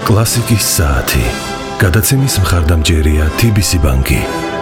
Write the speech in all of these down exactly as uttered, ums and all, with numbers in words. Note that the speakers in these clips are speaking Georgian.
კლასიკის საათი. გადაცემის მხარდამჭერია T B C ბანკი.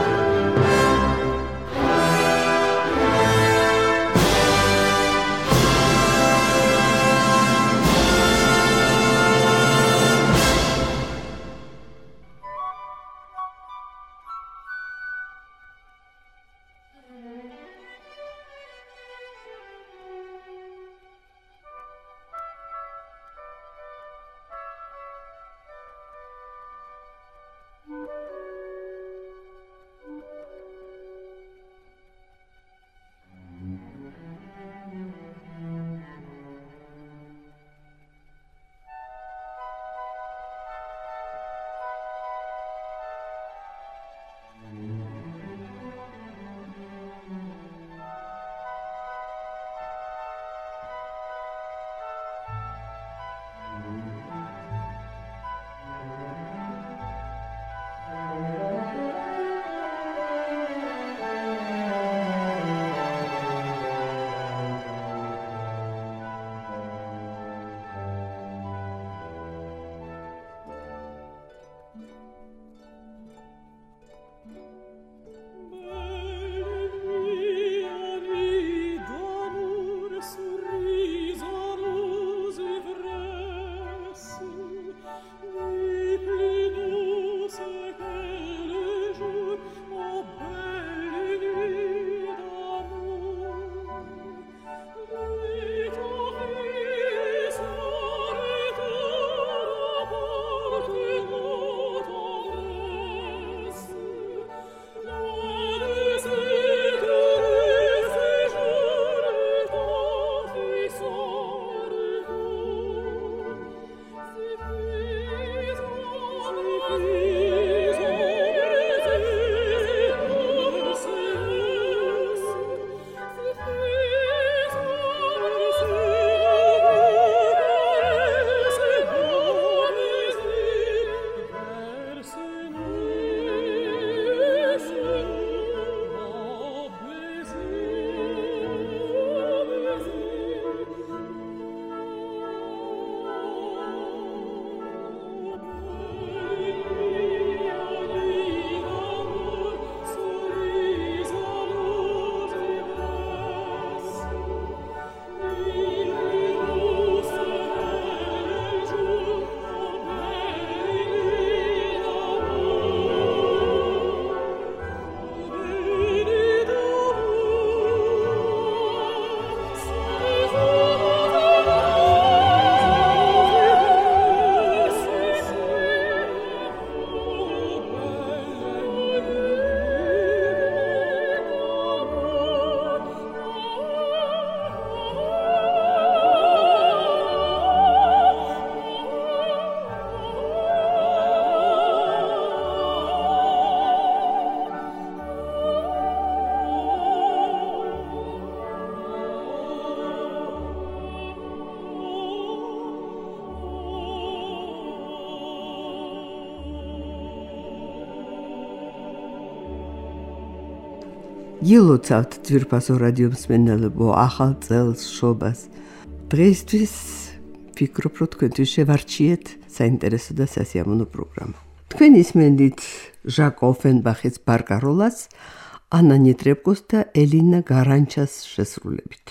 ილოცავთ ძვირფასო რადიო მსმენელებო ახალ წელს შობას. დღეისთვის ვფიქრობ, რომ თქვენთვის შევარჩიეთ საინტერესო და სასიამოვნო პროგრამა. თქვენ ისმენდით ჟაკ ოფენბახის ბარკაროლას, ანა ნეტრებკოს და ელინა გარანჩას შესრულებით.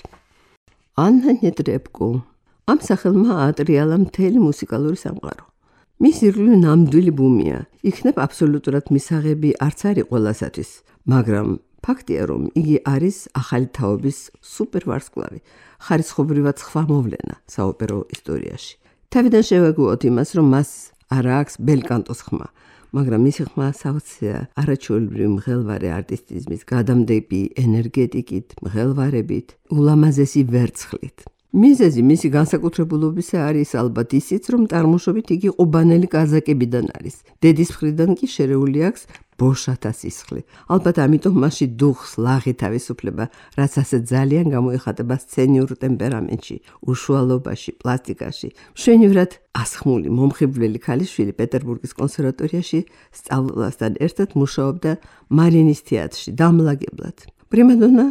ანა ნეტრებკო ამ სახელმა აატრიალა მთელი მუსიკალური სამყარო. მის ირგვლივ ნამდვილი ბუმია. იქნებ აბსოლუტურად მისაღები არც არის ყველასათვის, მაგრამ ფაქტია, რომ იგი არის ახალი თაობის სუპერვარსკვლავი, ხარისხობრივად სხვა მოვლენა საოპერო ისტორიაში. თავიდან შევაგუოთ იმას, რომ მას არ აქვს ბელკანტოს ხმა, მაგრამ მისი ხმა საოცრია არაჩვეულებრივი მღელვარე არტისტიზმის, გადამდები ენერგეტიკით, მღელვარებით, ულამაზესი ვერცხლით. მიზეზი მისი განსაკუთრებულობისა არის ალბათ ისიც, რომ წარმოშობით იგი ყუბანელი კაზაკებიდან არის. დედის მხრიდან კი შერეული აქვს ბოშათა სისხლი. ალბათ ამიტომ მასში დუხს, ლაღი თავისუფლება, რაც ასე ძალიან გამოიხატება სცენიურ ტემპერამენტში, უშუალობაში, პლასტიკაში. მშვენივრად ასხმული, მომხიბვლელი ქალიშვილი პეტერბურგის კონსერვატორიაში სწავლასთან ერთად მუშაობდა მარინის თეატრში დამლაგებლად. პრიმადონა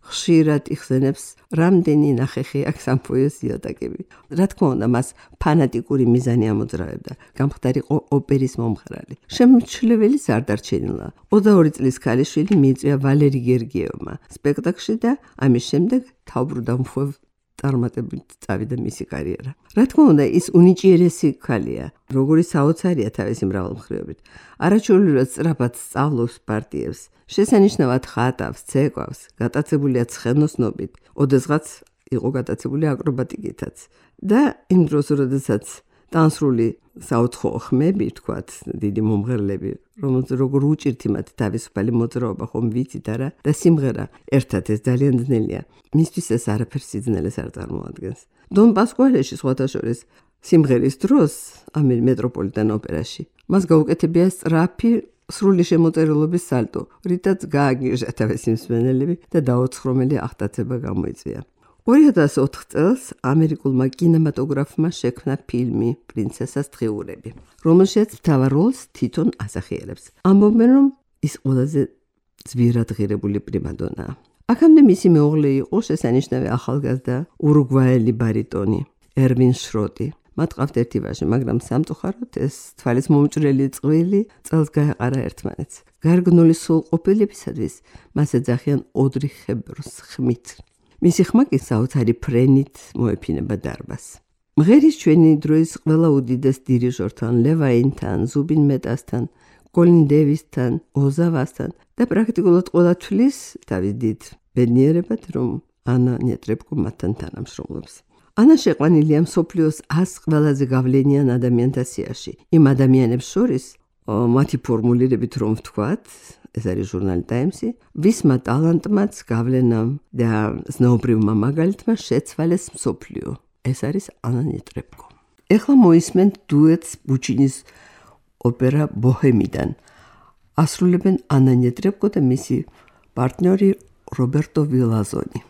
ხშირად იხსენებს რამდენი ნახეხი აქ სამფუიოს იატაკები. რა თქმა უნდა, მას ფანატიკური მიზანი ამოძრავებდა, გამხდარიყო ოპერის მომღერალი. შემჩნეველი არ დარჩენილა. ოცდაორი წლის ქალიშვილი მიიწვია ვალერი გერგიევმა სპექტაკლში და ამის შემდეგ თავბრუდამხვევ წარმატებით წავიდა მისი კარიერა. რა თქმა უნდა, ის უნიჭიერესი ქალია, როგორი საოცარია თავისი მრავალმხრივობით. არაჩვეულებრივად სწრაფად სწავლობს პარტიებს, შესანიშნავად ხატავს, ცეკვავს, გატაცებულია ცხენოსნობით, ოდესღაც იყო გატაცებული აკრობატიკითაც. და იმ დროს, როდესაც ტანსრული საოცხო ხმები, თქვათ, დიდი მომღერლები, რომელց როგორ უჭირთ იმათ თავისუფალი მოძრაობა, ხომ ვიცით არა? და სიმღერა ერთად ეს ძალიან ძნელია. მისთვის ეს არაფერ სიძნელეს არ წარმოადგენს. დონ პასკუალეში სხვათა შორის სიმღერის დროს ამ მეტროპოლიტენ ოპერაში მას გაუკეთებია სწრაფი სრული შემოწერილობის სალტო, რითაც გააგიჟა თავისი მსმენელები და დაუცხრომელი აღტაცება გამოიწვია. ორი ათას ოთხ წელს ამერიკულმა კინემატოგრაფმა შექმნა ფილმი პრინცესას დღიურები, რომელშიც მთავარ როლს თვითონ ასახიერებს. ამბობენ, რომ ის ყველაზე ძვირად ღირებული პრიმადონაა. აქამდე მისი მეუღლე იყო შესანიშნავი ახალგაზრდა ურუგვაელი ბარიტონი ერვინ შროტი. მათ ყავთ ერთი ვაჟი, მაგრამ სამწუხაროდ ეს თვალის მომჭრელი წყვილი წელს გაეყარა ერთმანეთს. გარგნული სრულყოფილებისათვის მას ეძახიან ოდრი ჰებრნს ხმით. მისი ხმა კი საოცარი ფრენით მოეფინება დარბაზს. მღერის ჩვენი დროის ყველა უდიდეს დირიჟორთან, ლევაინთან, ზუბინ მეტასთან, კოლინ დევისთან, ოზავასთან და პრაქტიკულად ყველა თვლის თავის დიდ ბედნიერებად, რომ ანა ნეტრებკო მათთან თანამშრომლობს. ანა შეყვანილია მსოფლიოს ას ყველაზე გავლენიან ადამიანთა სიაში. იმ ადამიანებს შორის მათი ფორმულირებით რომ ვთქვათ, ეს არის ჟურნალი Times-ი, ვისმა ტალანტმაც, გავლენამ და ზნეობრივმა მაგალითმა შეცვალეს მსოფლიო. ეს არის ანა ნეტრებკო. ეხლა მოისმენთ დუეტს ბუჩინის ოპერა ბოჰემიდან. ასრულებენ ანა ნეტრებკო და მისი პარტნიორი რობერტო ვილაზონი.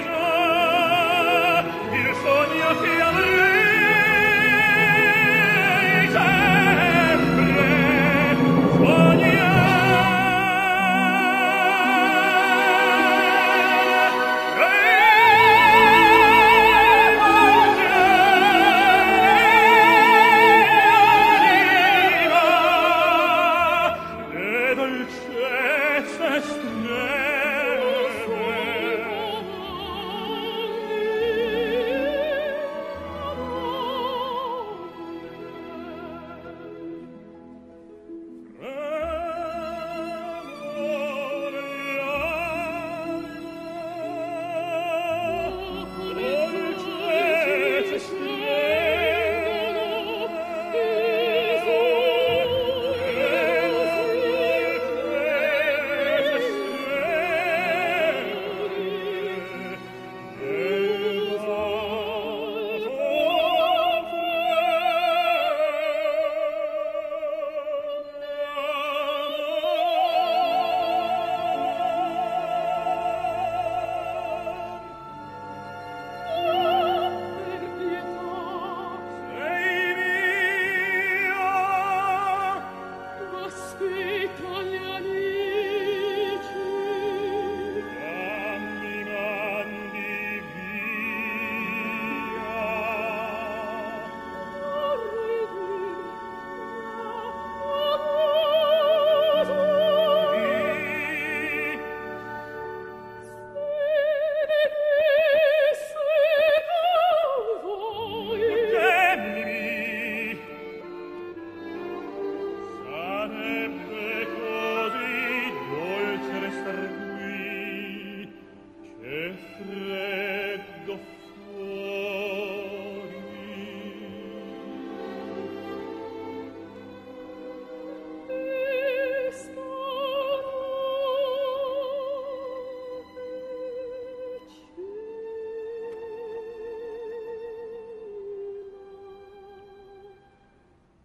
Che avrei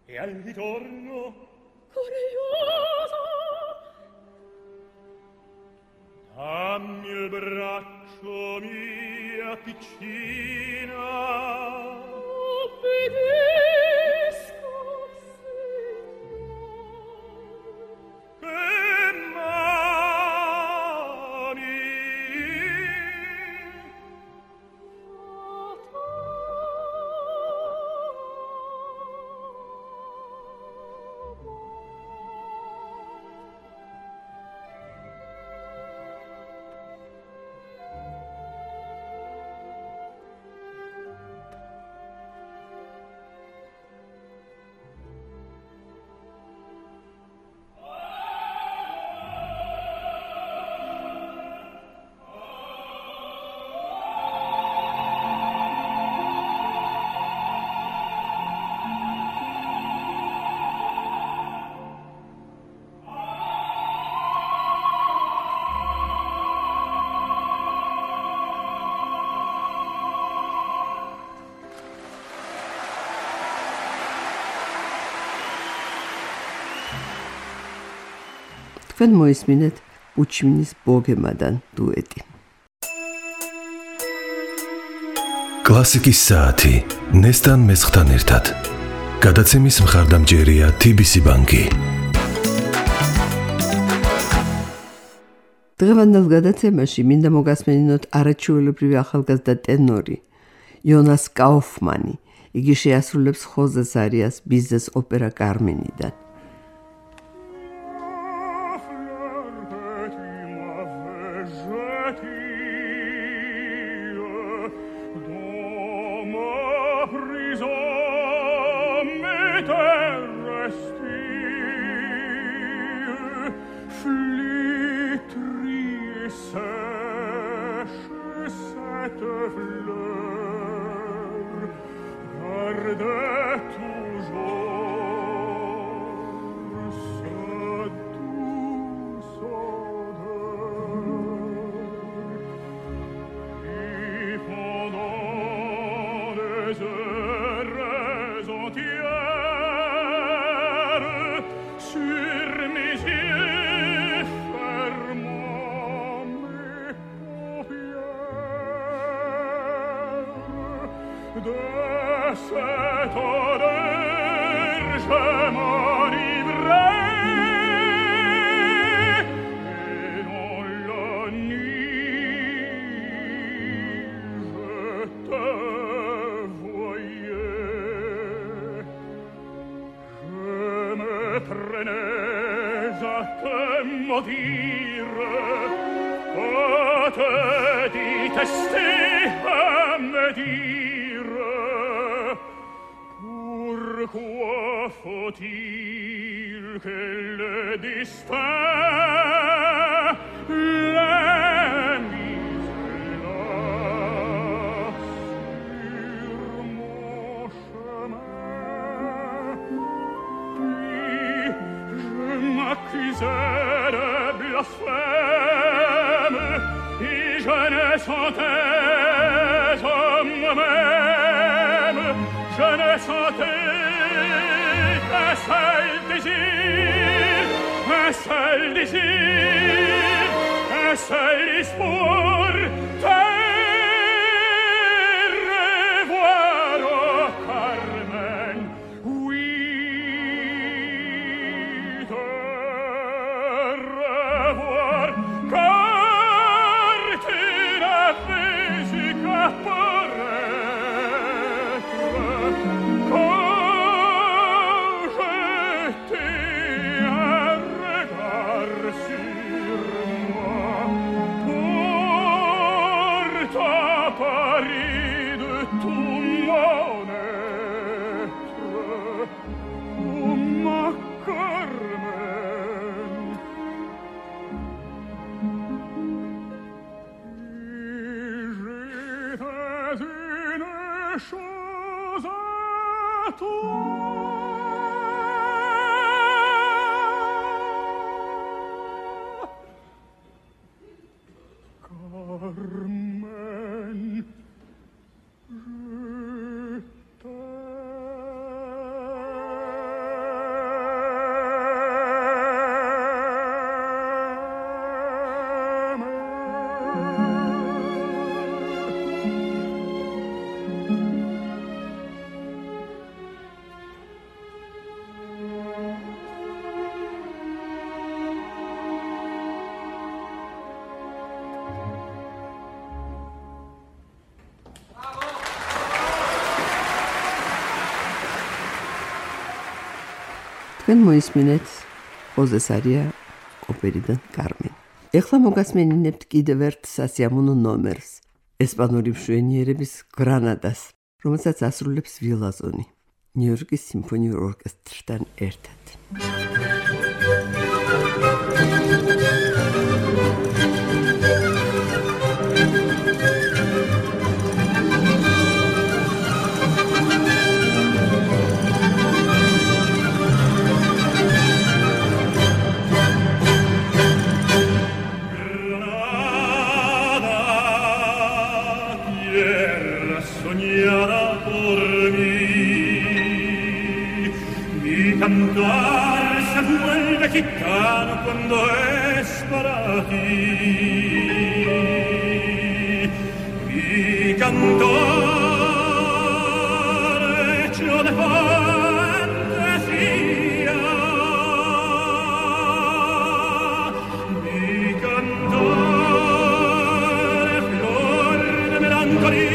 e al ritorno curiosa dammi il braccio mia piccina obbedisco che mani თქვენ მოისმინეთ პუჩინის ბოგემადან დუეტი. კლასიკის საათი ნესტან მესხთან ერთად. გადაცემის მხარდამჭერია თი ბი სი ბანკი. დღევანდელ გადაცემაში მინდა მოგასმენინოთ არაჩვეულებრივი ახალგაზრდა ტენორი იონას კაუფმანი. იგი შეასრულებს ხოზე ზარიას ბიზნეს ოპერა კარმენიდან. de cette odeur je m'enivrais et dans la nuit je te voyais. Je me prenais à te maudire, à te détester, à me dire pourquoi faut-il que le destin l'ait mis là sur mon chemin. Puis je m'accusais de blasphème et je ne sentais en moi-même, je ne sentais qu'un seul désir, un seul désir, un seul espoir, te revoir, oh Carmen, oui, te revoir, car tu n'as fait qu'à paraître, quand je t'ai un regard sur moi, pour თქვენ მოისმინეთ ხოზე სარია ოპერიდან კარმენ. ეხლა მოგასმენინებთ კიდევ ერთ სასიამოვნო ნომერს, ესპანური მშვენიერების გრანადას, რომელსაც ასრულებს ვილაზონი ნიუ-იორკის სიმფონიურ ორკესტრთან ერთად. Cantar se vuelve gitano cuando es para ti. Mi cantor hecho de fantasía. Mi cantor es flor de melancolía.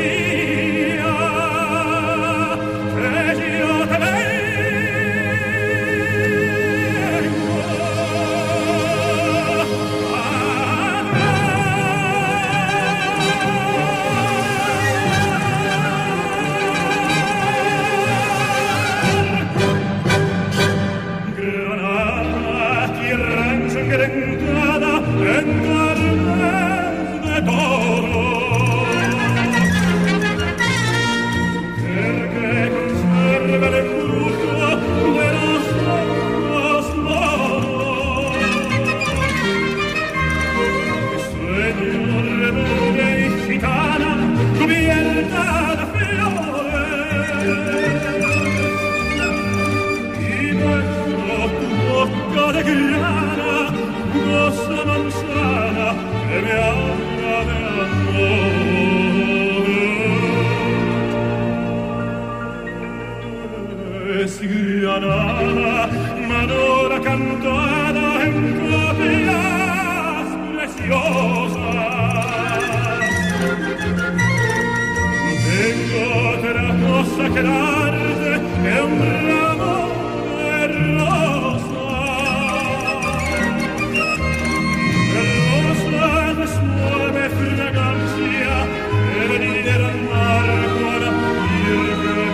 Manora cantada en copias preciosas. No tengo otra cosa que darte que un ramo de rosas. Rosas de suave fragancia que venir al mar para virgen.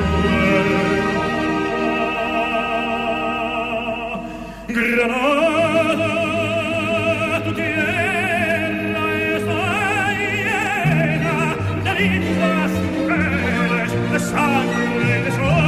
Granada, tu tierra está llena de lindas mujeres, de sangre y de sol.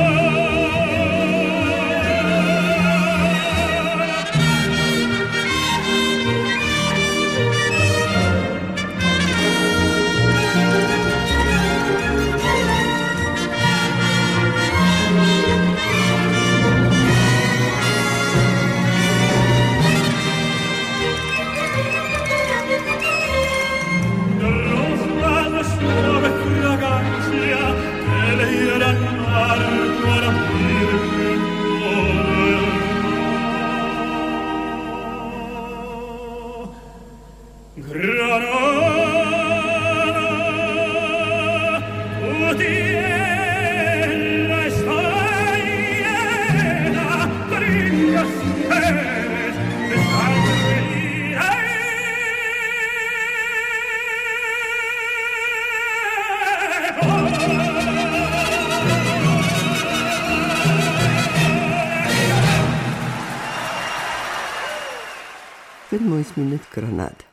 თქვენ მოისმინეთ გრანადა.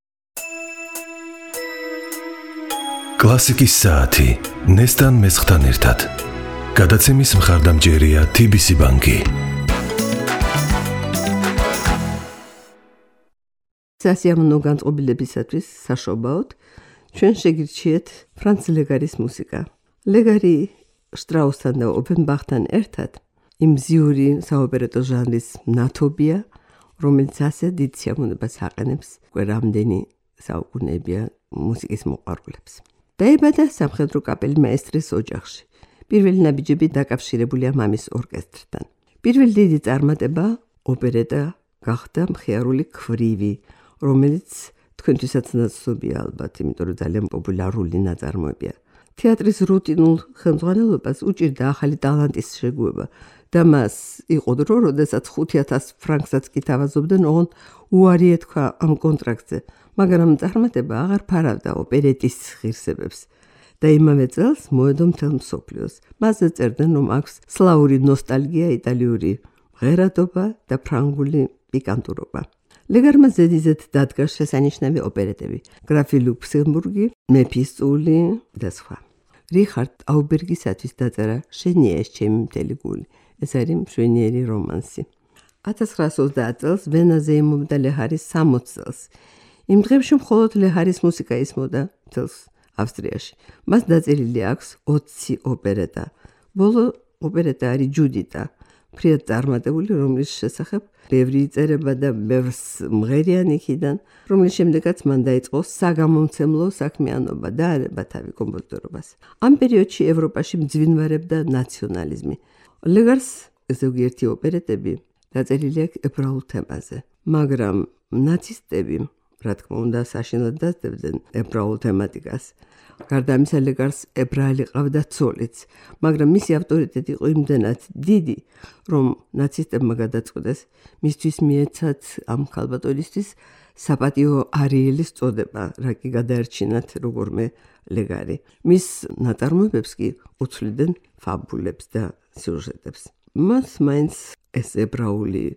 კლასიკის საათი ნესტან მესხთან ერთად. გადაცემის მხარდამჭერია თი ბი სი ბანკი. სასიამოვნო განწყობილებისათვის საშობაოდ ჩვენ შეგირჩიეთ ფრანც ლეგარის მუსიკა. ლეგარი შტრაუსთან და ოფენბახთან ერთად იმ ზიური საოპერეტო ჟანრის ნათობია, რომელიც ასე დიდ სიამოვნებას აყენებს უკვე რამდენი საუკუნეებია მუსიკის მოყვარულებს. დაიბადა სამხედრო კაპელი მაესტრის ოჯახში. პირველი ნაბიჯები დაკავშირებულია მამის ორკესტრთან. პირველი დიდი წარმატება ოპერეტა გახდა მხიარული ქვრივი, რომელიც თქვენთვისაც ნაცნობია ალბათ, იმიტომ რომ ძალიან პოპულარული ნაწარმოებია. თეატრის რუტინულ ხელმძღვანელობას უჭირდა ახალი ტალანტის შეგუება და მას იყო დრო, როდესაც ხუთი ათას ფრანკსაც კი თავაზობდნენ, ოღონდ უარი ეთქვა ამ კონტრაქტზე, მაგრამ წარმატება აღარ ფარავდა ოპერეტის ღირსებებს და იმავე წელს მოედო მთელ მსოფლიოს. მასზე წერდნენ, რომ აქვს სლავური ნოსტალგია, იტალიური ღერადობა და ფრანგული პიკანტურობა. ლეგარმა ზედიზედ დადგა შესანიშნავი ოპერეტები: გრაფი ლუქსემბურგი, მეფისწული და სხვა. რიხარდ აუბერგისათვის დაწერა შენია ეს ჩემი მთელი გული. ეს არის მშვენიერი რომანსი. ათას ცხრაასი ოცდაათ წელს ვენაზე იმობდა ლეჰარის სამოცდ წელს. იმ დღებში მხოლოდ ლეჰარის მუსიკა ისმოდა მთელს ავსტრიაში. მას დაწერილი აქვს ოცი ოპერეტა. ბოლო ოპერეტა არის ჯუდიტა, ფრიად წარმატებული, რომლის შესახებ ბევრი იწერება და ბევრს მღერიან იქიდან, რომლის შემდეგაც მან დაიწყო საგამომცემლო საქმიანობა და არება თავი კომპოზიტორობას. ამ პერიოდში ევროპაში მძვინვარებდა ნაციონალიზმი. ლეგარს ზოგიერთი ოპერეტები დაწერილი აქვს ებრაულ თემაზე, მაგრამ ნაცისტები, რა თქმა უნდა, საშინლად დასდებდნენ ებრაულ თემატიკას. გარდა ამისა, ლეგარს ებრაელი ყავდა ცოლიც, მაგრამ მისი ავტორიტეტი იყო იმდენად დიდი, რომ ნაცისტებმა გადაწყვიტეს მისთვის მიეცათ ამ ქალბატონისთვის საპატიო არიელის წოდება, რა კი გადაერჩინათ როგორმე ლეგარი. მის ნაწარმოებებს კი უცვლიდნენ ფაბულებს და სიუჟეტებს. მას მაინც ეს ებრაული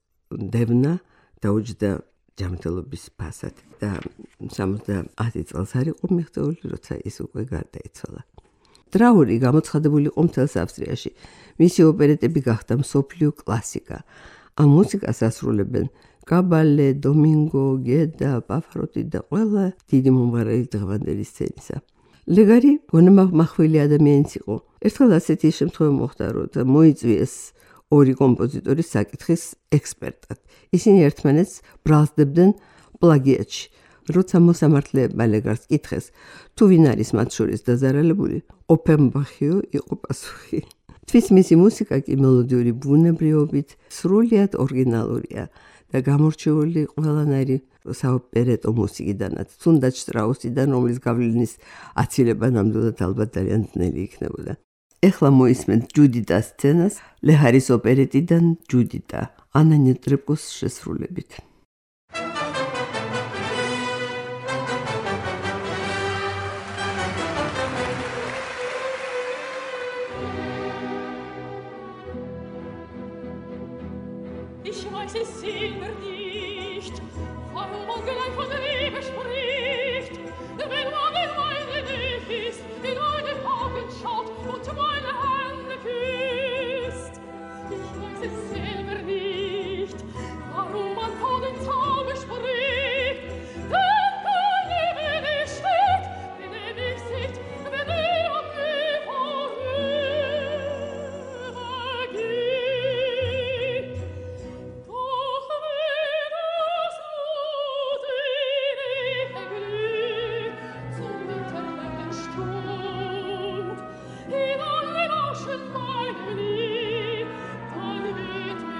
დევნა დაუჯდა ჯანმრთელობის ფასად და სამოცდაათი წელს არ იყო მიღწეული, როცა ის უკვე გარდაიცვალა. ტრაური გამოცხადებული იყო მთელს ავსტრიაში. მისი ოპერეტები გახდა მსოფლიო კლასიკა. ამ მუსიკას ასრულებენ კაბალე, დომინგო, გედა, პავაროტი და ყველა დიდი მომღერალი დღევანდელი სცენისა. ლეგარი გონებამხვილი ადამიანიც იყო. ერთხელ ასეთი შემთხვევა მოხდა, რომ მოიწვიეს ორი კომპოზიტორის საკითხის ექსპერტად. ისინი ერთმანეთს ბრალსდებდნენ პლაგიატში. როცა მოსამართლეებმა ლეგარს კითხეს, თუ ვინ არის მათ შორის დაზარალებული, ოფენბახიო იყო პასუხი. თვის მისი მუსიკა კი მელოდიური ბუნებრიობით სრულიად ორიგინალურია და გამორჩეული ყველანაირი საოპერეტო მუსიკიდანაც, თუნდაც შტრაუსიდან, რომლის გავლენის აცილება ნამდვილად ალბათ ძალიან ძნელი იქნებოდა. ეხლა მოისმენთ ჯუდიტას სცენას ლეჰარის ოპერეტიდან ჯუდიტა, ანა ნეტრებკოს შესრულებით. Ich weiß es selber nicht, warum man gleich von Liebe spricht, wenn man in meine Nähe ist, in meine Augen schaut und meine Hände küsst. Ich weiß es selber nicht, warum man von dem Zauber spricht, denn meine Liebe steht, wenn er mich sieht, wenn er an mir vorübergeht. Doch wenn das Blut in ihre Glüh zum Winterhellen stund, in alle Lauschen meinem Lieb, dann wird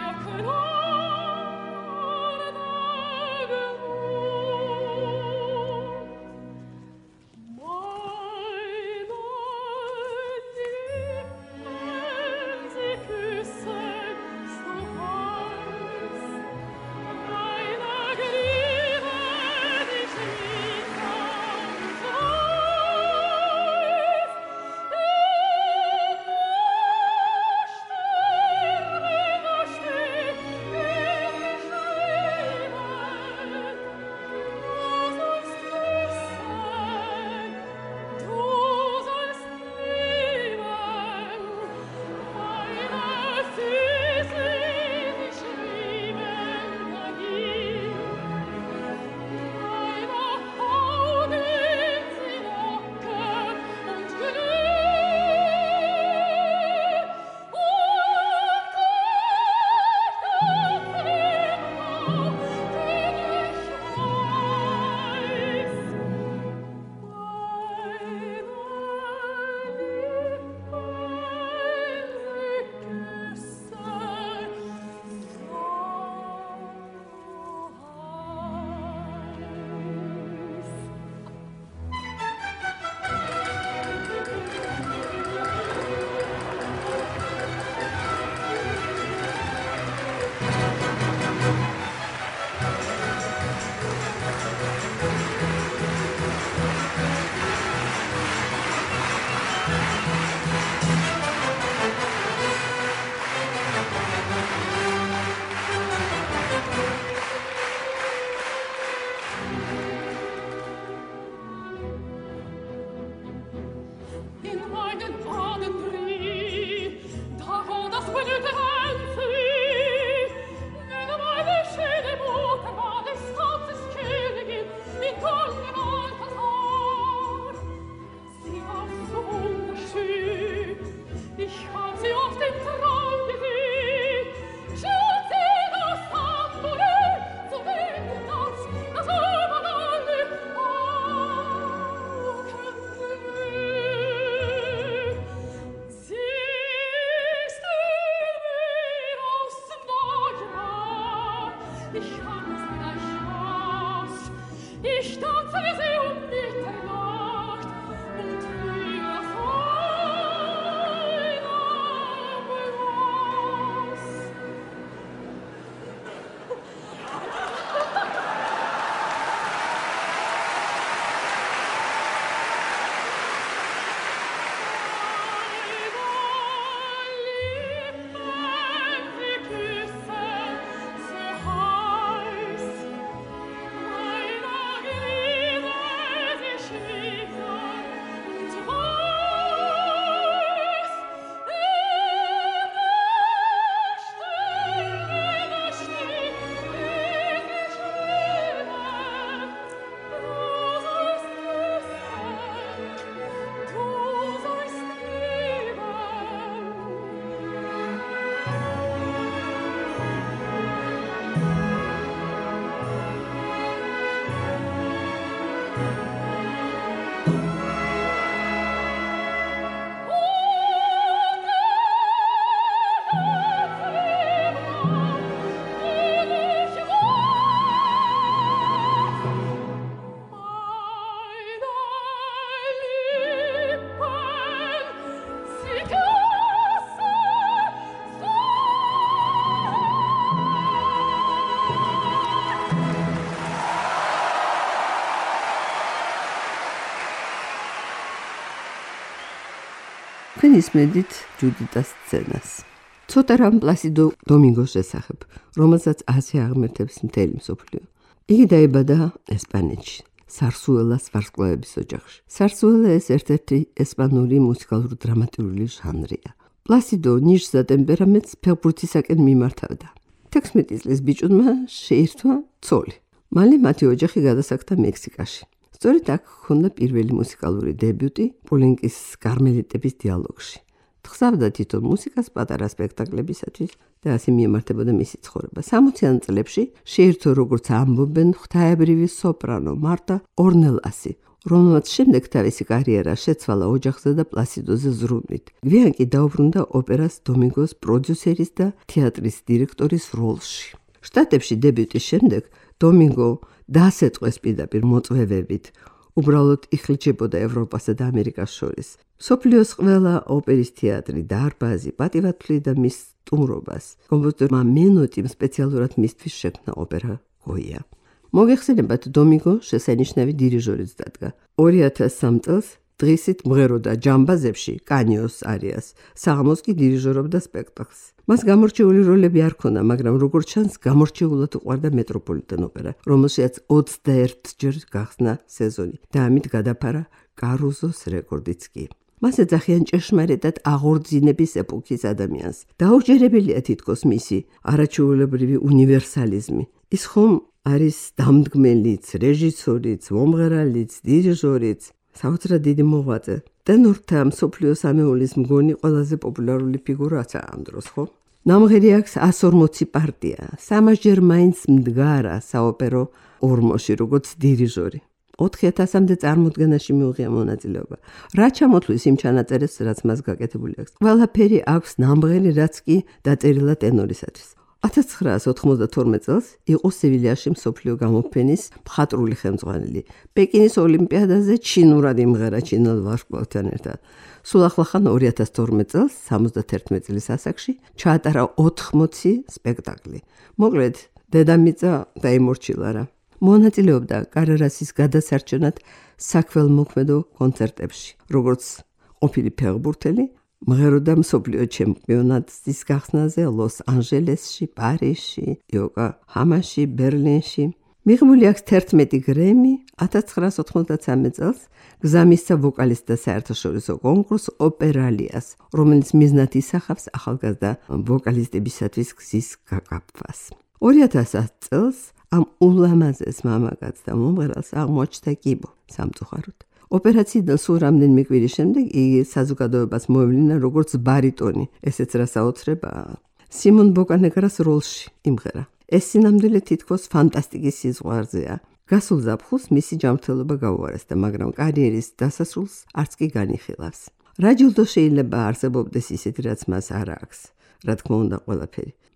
თქვენ ისმენდით ჯუდიტას სცენას. ცოტა რამ პლასიდო დომინგოს შესახებ, რომელსაც ასე აღმერთებს მთელი მსოფლიო. იგი დაიბადა ესპანეთში, სარსუელას ვარსკვლავების ოჯახში. სარსუელა ეს ერთ-ერთი ესპანური მუსიკალურ-დრამატული ჟანრია. პლასიდო ნიშს და ტემპერამენტს ფეხბურთისაკენ მიმართავდა. თექვსმეტი წლის ბიჭუნმა შეირთვა ცოლი. მალე მათი ოჯახი გადასახლდა მექსიკაში. სწორედ აქ ჰქონდა პირველი მუსიკალური დებიუტი პოლენკის კარმელიტების დიალოგში. თხზავდა თვითონ მუსიკას პატარა სპექტაკლებისათვის და ასე მიემართებოდა მისი ცხოვრება. სამოციან წლებში შეირთო როგორც ამბობენ ღვთაებრივი სოპრანო მარტა ორნელასი, რომელმაც შემდეგ თავისი კარიერა შეცვალა ოჯახზე და პლასიდოზე ზრუნვით. გვიან კი დაუბრუნდა ოპერას დომინგოს პროდიუსერის და თეატრის დირექტორის როლში. შტატებში დებიუტის შემდეგ დომინგო დაასეწყეს პირდაპირ მოწვევებით. უბრალოდ იხლიჩებოდა ევროპასა და ამერიკას შორის. სოფლიოს ყველა ოპერის თეატრი, დარბაზი პატივათვლიდა მის სტუმრობას. კომპოზიტორმა მენოტიმ სპეციალურად მისთვის შექმნა ოპერა გოია. მოგეხსენებათ, დომინგო შესანიშნავი დირიჟორიც დადგა. ორი ათას სამ წელს დღისით მღეროდა ჯამბაზებში კანიოს არიას, საღამოს კი დირიჟორობდა სპექტაკლს. მას გამორჩეული როლები არ ჰქონდა, მაგრამ როგორც ჩანს, გამორჩეულად უყვარდა მეტროპოლიტენ ოპერა, რომელშიც ოცდაერთჯერ გახსნა სეზონი და ამით გადაფარა კარუზოს რეკორდიც კი. მას ეძახიან ჭეშმარიტად აღორძინების ეპოქის ადამიანს. დაუჯერებელია თითქოს მისი არაჩვეულებრივი უნივერსალიზმი. ის ხომ არის დამდგმელიც, რეჟისორიც, მომღერალიც, დირიჟორიც, საოცრად დიდი მოღვაწე. ტენორთა მსოფლიო სამეულის მგონი ყველაზე პოპულარული ფიგურაა ამ დროს, ხო? ნამღერი აქვს ას ორმოცი პარტია, სამასჯერ მაინც მდგარა საოპერო ორმოში, როგორც დირიჟორი. ოთხი ათასამდე წარმოდგენაში მიუღია მონაწილეობა. რა ჩამოთვლის იმ ჩანაწერებს, რაც მას გაკეთებული აქვს? ყველაფერი აქვს ნამღერი, რაც კი დაწერილა ტენორისათვის. ათას ცხრაას ოთხმოცდათორმეტ წელს იყო სევილიაში მსოფლიო გამოფენის მხატვრული ხელმძღვანელი. პეკინის ოლიმპიადაზე ჩინურად იმღერა ჩინელ ვარსკვლავთან ერთად. სულ ახლახან ორი ათას თორმეტ წელს სამოცდათერთმეტ წლის ასაკში ჩაატარა ოთხმოცი სპექტაკლი. მოკლედ, დედამიწა დაიმორჩილა რა. მონაწილეობდა კარერასის გადასარჩენად საქველმოქმედო კონცერტებში, როგორც ყოფილი ფეხბურთელი, მღეროდა მსოფლიო ჩემპიონატის გახსნაზე ლოს-ანჯელესში, პარიზში, იოკოჰამაში, ბერლინში. მიღებული აქვს თერთმეტი გრემი. ათას ცხრაას ოთხმოცდათსამე წელს გზამისცა ვოკალისტთა საერთაშორისო კონკურს ოპერალიას, რომელიც მიზნად ისახავს ახალგაზრდა ვოკალისტებისათვის გზის გაკაფვას. ორი ათას ათი წელს ამ ულამაზეს მამაკაც და მომღერალს აღმოაჩნდა კიბო სამწუხაროდ. ოპერაციიდან სულ რამდენიმე კვირის შემდეგ იგი საზოგადოებას მოევლინა როგორც ბარიტონი, ესეც რა საოცრებაა. სიმონ ბოკანეგრას როლში იმღერა. ეს სინამდვილე თითქოს ფანტასტიკის სიზღვარზეა. გასულ ზაფხულს მისი ჯანმრთელობა გაუარესდა, მაგრამ კარიერის დასასრულს არც კი განიხილავს. რა ჯილდო შეიძლება არსებობდეს ისეთი, რაც მას არ აქვს? რა თქმა უნდა, ყველაფერი.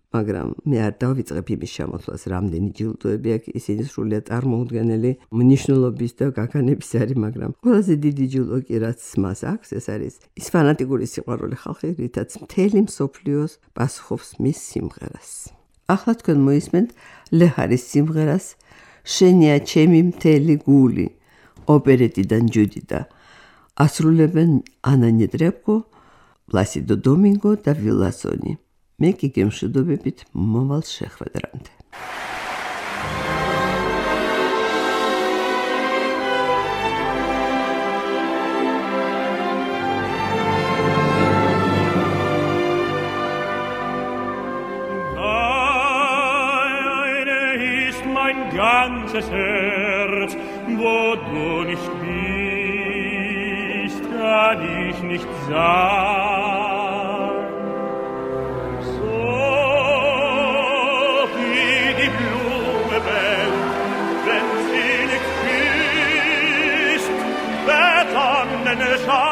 მაგრამ მე არ დავიწყებ იმის შემოთვლას, რამდენი ჯილდოები აქვს, ისინი სრულიად წარმოუდგენელი მნიშვნელობის და გაგანების არის, მაგრამ ყველაზე დიდი ჯილდო კი რაც მას აქვს, ეს არის ის ფანატიკური სიყვარული ხალხი, რითაც მთელი მსოფლიოს პასუხობს მის სიმღერას. ახლა თქვენ მოისმენთ ლეჰარის სიმღერას შენია ჩემი მთელი გული, ოპერეტიდან ჯუდი და ასრულებენ ანა ნედრებკო, პლასიდო დომინგო და ვილასონი. მე კი გემშვიდობებით მომავალ შეხვედრამდე. Ganzes Herz, wo du nicht bist, kann ich nicht sein. So wie die Blume brennt, wenn sie nicht küsst, der Sonnenschein.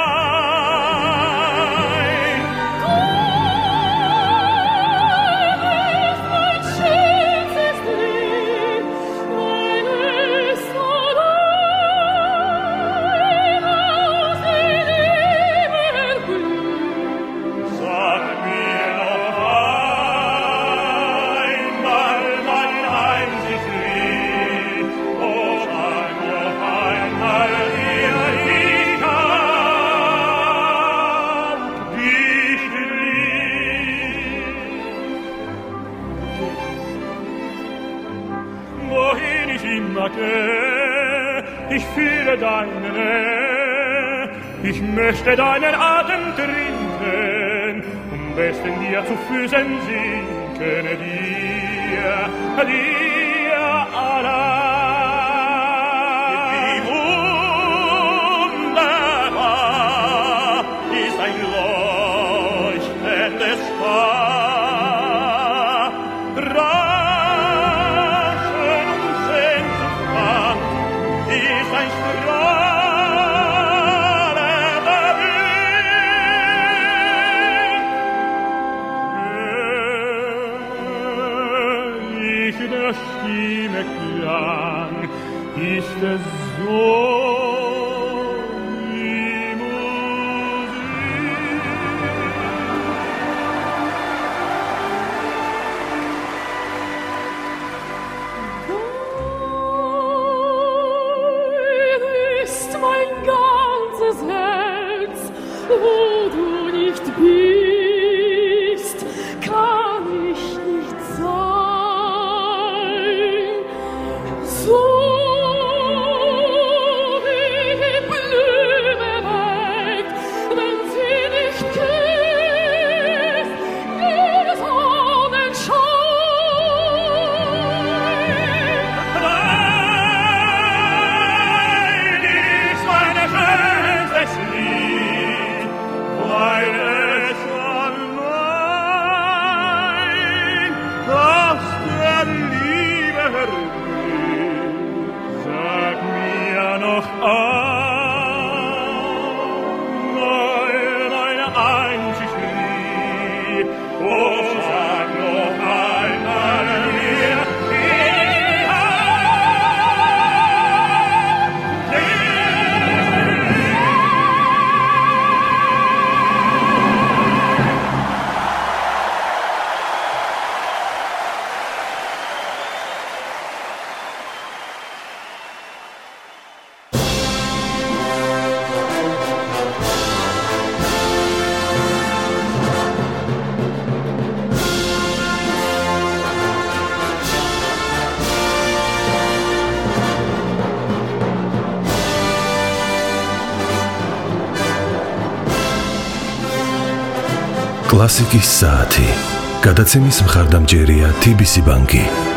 Ich fühle deine Nähe, ich möchte deinen Atem trinken, am besten dir zu Füßen sinken, dir, dir allein. Wie wunderbar ist ein leuchtendes Star, Rauschen und Sehnsucht ist ein strahlender Blick. Hör ich der Stimme Klang, ist es so wie Musik. Mein ganzes Herz, wo du nicht bist, kann ich nicht sein. So wie die Blume weigt, wenn sie nicht küsst, der Sonnenschein. Weil es allein aus der Liebe herrührt, sag mir noch einmal deine einzig Lieb, oh, sag noch einmal mir, კლასიკის საათი. გადაცემის მხარდამჭერია თი ბი სი ბანკი.